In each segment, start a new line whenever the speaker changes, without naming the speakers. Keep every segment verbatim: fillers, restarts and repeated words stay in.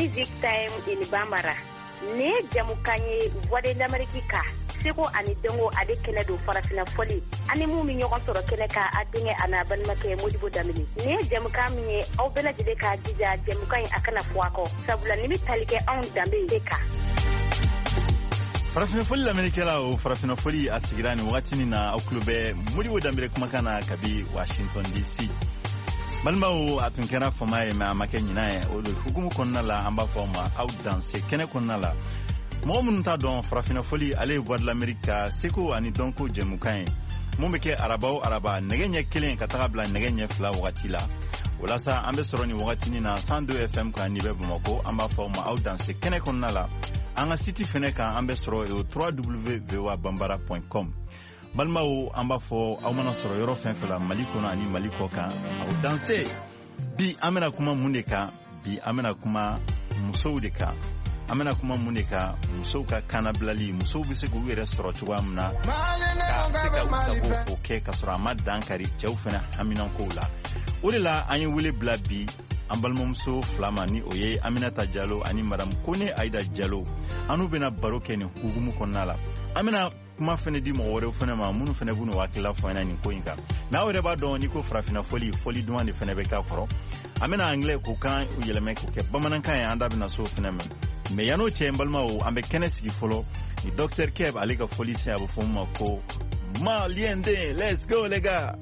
Music Time in Bambara. Ne jamukanye voix de l'Amérique ka. Seko ani dengo ade kene do farafina foli. Ani mu mi ñogon soro kene ka adinge ana banmake Modibo Damini. Ne jamuka mi aw bela jide ka dija jamukanye akana fuako. Sabula nimi talike on dambe ka.
Farafina foli l'Amérique la o farafina foli asigirani watini na au klube Modibo Dambe kuma kana kabi Washington D C. Balmao atunkera fama ma makenya e o hukumu konna la amba fama au danse kene konna la mo mun ta don farafina foli ale voix de l'Amérique seko ani donko jemukan mo meke arabao araba negenya kelen kataka bla negenya fla wakati la wala sa ambe soroni wakati ni na cent deux F M ka ni be Bamako amba fama au danse kene konna la anga site fene ka ambe soro e w w w point voa bambara point com balmao amba fo awmana soro yoro fen fela maliko na ani maliko kan au danser bi amena kuma muneka bi amena kuma muso de ka amena kuma muneka muso ka kanablali muso bi se go were soro chwa mna ka se ka usabo oke ka soro amadan kari chawfena aminan kola olila anyi wule blabi ambalmo muso flamani oye Aminata Diallo ani madam Kone Aida Diallo anu bena baroke ni hugumu konala amena kuma fene di mo wore fene ma munu fene bunu wakila fona ni ko inga na wore ba don ni ko frafina foli foli duande fene be ka koro amena anglais ko kan u yeleme ko ke bamanan kan ya anda bina so fene men me yano chembalma o ambe kenes gi folo ni docteur Keb aliga foli se abu foma ko ma liende let's go les gars.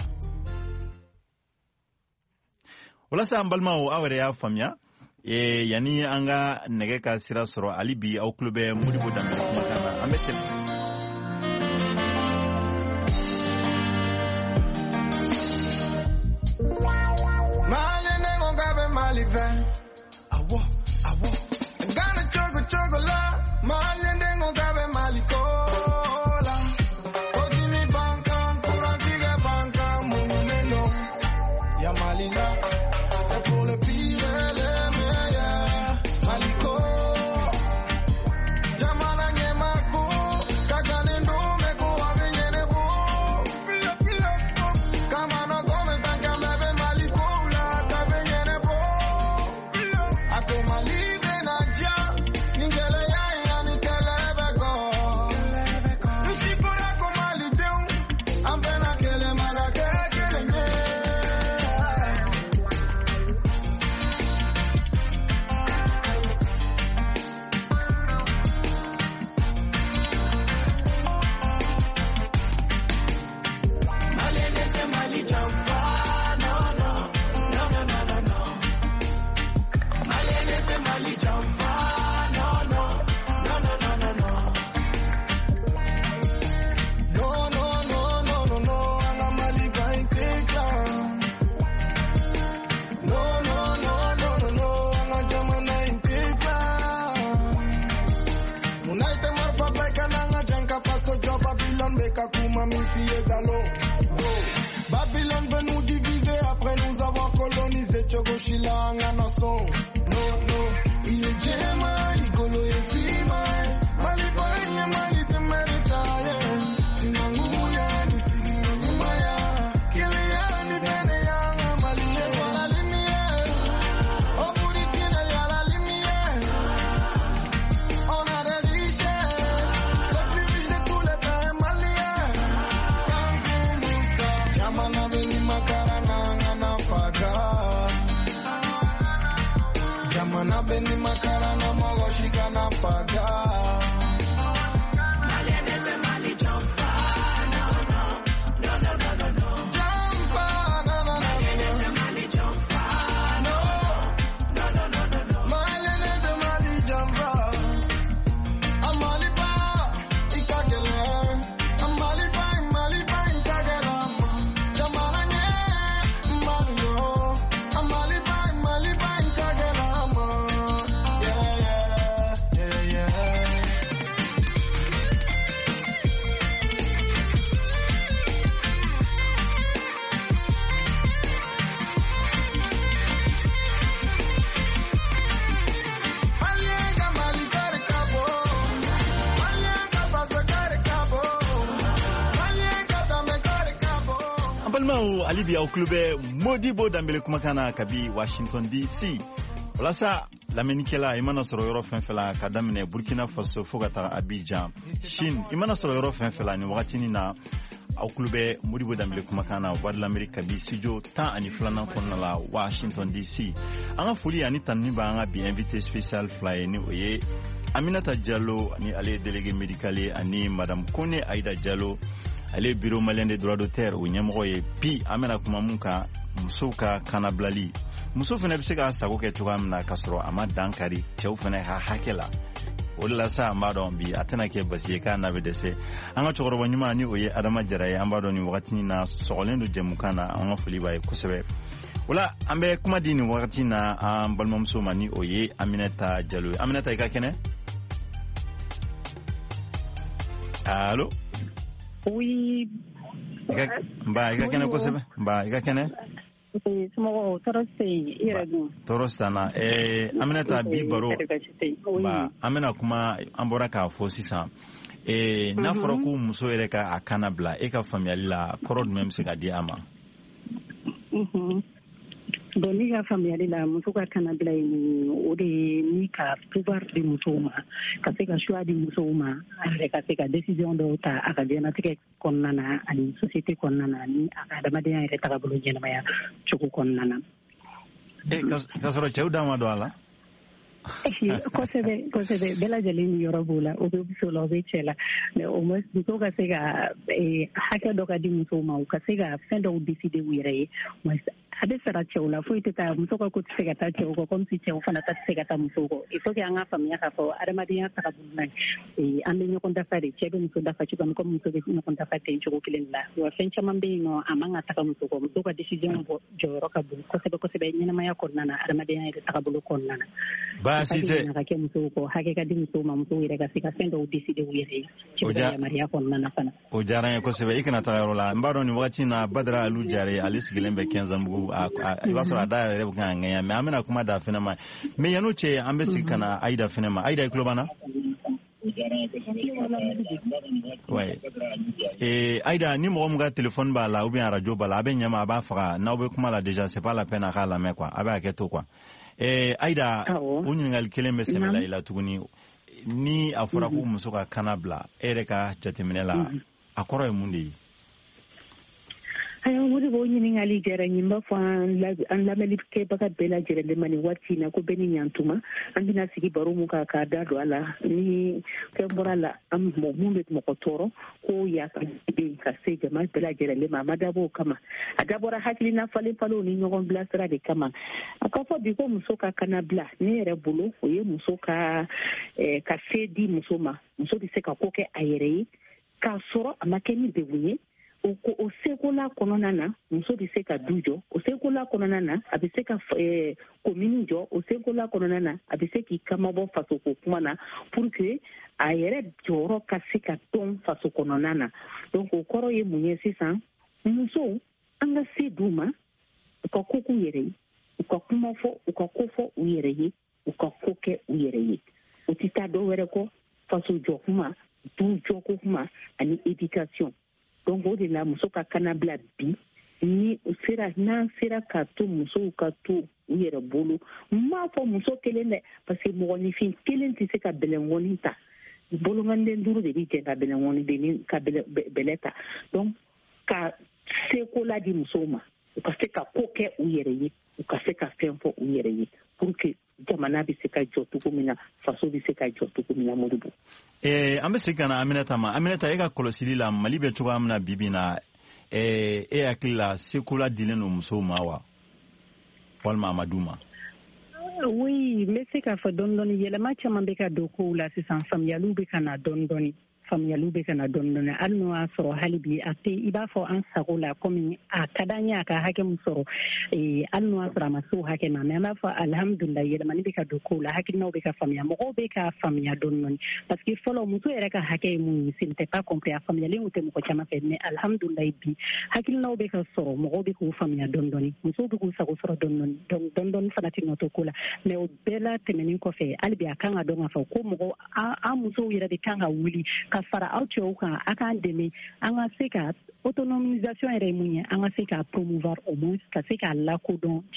Wala sa ambalma o awere ya famia e yani anga nege ka sira soro alibi au klube Modibo Dambe makana amete
Malivan, awo, awo. Gana chogo chogo la, malende ngogabe malikola. Odini banka, kurantiga banka, munumeno. Ya malila, c'est pour le pire les meilleurs. Maliko, jamana nyemako, kagane ndo meko wabenyene bo. Kama no gome tanka mebe malikola, kabenyene bo. Babylone veut nous diviser après nous avoir colonisé. Chogoshila nganason. No, no. Il est Jema, Igolo et Fima. Malibanya, Malite Meritaye. Sinanguya, Nisi Nangumaya. Kilia, Nibene Yanga, Malie, la lumière. Au bout du tunnel, y'a la lumière. On a des richesses. Le plus riche de tous les temps est malien. Jamana beni makarana ngana faga. Jamana beni makarana mogo shikana faga. Malienese mali jampa, no no, no no no no no. Jampa, no no no. Malienese mali jampa, no, no no no no no. Malienese mali jampa. Amalipa, ikagele. Amalipa, amalipa, ikagele.
Balmao alibi au klube Modibo Dambe kumakana kabi Washington D C. Wala sa laminikɛla i mana sɔrɔ yɔrɔ fɛn fɛn la ka daminɛ Burkina Faso fo ka taa Abidjan, Chine, i mana sɔrɔ yɔrɔ fɛn fɛn la ni wagatinin na aw kulo bɛ Modibo Dambele kumakan na Voix de l'Amérique kabi studio tan ani filanan kɔnɔna la Washington D C. An ka foli ani tanni bɛ an ka bi invité spécial fila ye ni o ye Aminata Diallo ni ale délégué médical ye ani Madame Kone Aïda Diallo ale bureau malien des droits d'auteur o ɲɛmɔgɔ ye. Bi an bɛna kuma mun kan musow ka kanabilali. Muso fana bɛ se ka sago kɛ cogoya min na k'a sɔrɔ a ma dan kari cɛw fana ha hakɛ la. O de la sa an b'a dɔn bi a tɛna kɛ basi ye k'a n'a bɛ dɛsɛ. An ka cɛkɔrɔba ɲuman ni o ye Adama Jara ye. An b'a dɔn nin wagatinin na sɔgɔlen don jɛmukan na an ka foli b'a ye kosɛbɛ. O la an bɛ kuma di nin wagati na an balimamuso ma ni o ye Aminata Diallo ye. Aminata i ka kɛnɛ? Allo?
Oui.
Nba i ka kɛnɛ kosɛbɛ. Nba i ka kɛnɛ?
Somɔgɔw tɔɔrɔ tɛ yen i yɛrɛ dun?
Tɔɔrɔ si t'an na. Ɛɛ Aminata bi baro ba an bɛna kuma an bɔra k'a fɔ sisan. Ee n'a fɔra ko muso yɛrɛ ka a kana bila e ka faamuyali la kɔrɔ jumɛn bɛ se ka di a ma?
Bon ne ka faamuyali la muso ka kana bila ye o de ye ni ka pouvoir di musow ma ka se ka choix di musow ma a yɛrɛ ka se ka décision dɔw ta a ka diɲɛnatigɛ kɔnɔna na ani société kɔnɔna na ni a ka adamadenya yɛrɛ tagabolo ɲɛnamaya cogo kɔnɔna na.
E ka sɔrɔ cɛw da ma don a la?
Kosɛbɛ kosɛbɛ bɛɛ lajɛlen ni yɔrɔ b'o la o bɛ muso la o bɛ cɛ la mais au moins muso ka se ka hakɛ dɔ ka di musow ma u ka se ka fɛn dɔw décider u yɛrɛ ye a bɛ sara cɛw la foyi tɛ taa muso ka ko tɛ se ka taa cɛw kɔ comme si cɛw fana ta tɛ se ka taa musow kɔ il faut que an ka faamuya k'a fɔ adamadenya tagabolo la an bɛ ɲɔgɔn dafa de cɛ bɛ muso dafa cogo min comme muso bɛ ɲɔgɔn dafa ten cogo kelen la wa fɛn caman bɛ yen nɔ a man ka taga muso kɔ muso ka décision bɔ jɔyɔrɔ ka bon kosɛbɛ kosɛbɛ ɲɛnamaya kɔnɔna na adamadenya yɛrɛ tagabolo kɔnɔna na.
Baasi tɛ.
Ka kɛ musow kɔ hakɛ ka di musow ma musow yɛrɛ ka se ka fɛn dɔw décider u yɛrɛ ye cɛ ka yamaruya kɔnɔna na fana.
O diyara n ye kosɛbɛ i kana taga yɔrɔ la n b'a dɔn nin wagati na Badara Alu Jare ale sigilen bɛ Kɛnzanbugu i b'a sɔrɔ a da yɛrɛ bɛ kan ŋɛɲɛ mais an bɛna kuma da fɛnɛ ma mais yan'o cɛ an bɛ sigi ka na Aïda fɛnɛ ma Aïda i tulo b'an na? Ouais. Et Aïda ni mɔgɔ min ka téléphone b'a la ou bien radio b'a la a bɛ ɲɛma a b'a faga n'aw bɛ kuma la déjà c'est pas la peine a k'a lamɛn quoi a bɛ hakɛ to quoi. Eh, Aïda, o ɲininkali kelen bɛ sɛmɛ la i la tuguni ni a fɔra ko muso ka kana bila e yɛrɛ ka jateminɛ la a kɔrɔ ye mun de ye?
Ayiwa o de b'o ɲininkali diyara n ye n b'a fɔ an lamɛnnikɛbaga bɛɛ lajɛlen ma nin waati in na ko bɛɛ ni ɲantuma an bɛna sigi baro mun kan k'a da don a la ni fɛn bɔra la an mun bɛ mɔgɔ tɔɔrɔ ko yafa bɛ yen ka se jama bɛɛ lajɛlen ma a ma dabɔ o kama a dabɔra hakilina falen falenw ni ɲɔgɔn bilasira de kama a ka fɔ bi ko muso ka kana bila ne yɛrɛ bolo o ye muso ka ka se di muso ma muso bɛ se ka ko kɛ a yɛrɛ ye k'a sɔrɔ a ma kɛ ni degun ye. O sekola kɔnɔna na muso bɛ se ka du jɔ o sekola kɔnɔna na a bɛ se ka komini jɔ o sekola kɔnɔna na a bɛ se k'i kamabɔ fasoko kuma na pour que a yɛrɛ jɔyɔrɔ ka se ka dɔn faso kɔnɔna na donc o kɔrɔ ye mun ye sisan musow an ka se d'u ma u ka ko k'u yɛrɛ ye u ka kuma fɔ u ka ko fɔ u yɛrɛ ye u ka ko kɛ u yɛrɛ ye o tɛ taa dɔ wɛrɛ kɔ faso jɔ kuma du jɔko kuma ani éducation. Donc o de la muso ka kana bila bi ni sera n'an sera ka to musow ka to u yɛrɛ bolo n m'a fɔ muso kelen dɛ parce que mɔgɔninfin kelen tɛ se ka bɛlɛnkɔni ta bolonganden duuru de bɛ jɛ ka bɛlɛnkɔni ka bɛlɛ ta donc ka seko la di musow ma u ka se ka ko kɛ u yɛrɛ ye u ka se ka fɛn fɔ u yɛrɛ ye pour que jamana bɛ se ka jɔ cogo min na faso bɛ se ka jɔ cogo min na Modibo.
Eh, an bɛ segin ka na Aminata ma Aminata e ka kɔlɔsili la Mali bɛ cogoya min na bi bi in na eh, e hakili la seko la dilen don musow ma wa walima a ma d'u ma?
Oui n bɛ se k'a fɔ dɔɔni dɔɔni yɛlɛma caman bɛ ka don kow la sisan faamuyaliw bɛ ka na dɔɔni dɔɔni faamuyaliw bɛ ka na dɔɔni dɔɔni hali n'o y'a sɔrɔ hali bi a tɛ i b'a fɔ an sago la komi a ka d'an ye a ka hakɛ min sɔrɔ hali n'o y'a sɔrɔ a ma se o hakɛ ma mais an b'a fɔ alihamudulilayi yɛlɛmani bɛ ka don kow la hakilinaw bɛ ka faamuya mɔgɔw bɛ ka faamuya dɔɔni dɔɔni parce que fɔlɔ muso yɛrɛ ka hakɛ ye mun ye ce n'était pas compris a faamuyalen tɛ mɔgɔ caman fɛ mais alihamudulilayi bi hakilinaw bɛ ka sɔrɔ mɔgɔw bɛ k'u faamuya dɔɔni dɔɔni musow bɛ k'u sago sɔrɔ dɔɔni dɔɔni donc dɔɔni dɔɔni fana tɛ nɔ to ko la mais o bɛɛ la tɛmɛnen kɔfɛ hali bi a kan ka dɔn k'a fɔ ko mɔgɔ an musow yɛrɛ de kan ka wuli ka fara aw cɛw kan a k'an dɛmɛ an ka se ka autonomisation yɛrɛ ye mun ye an ka se ka promouvoir au moins ka se k'a lakodɔn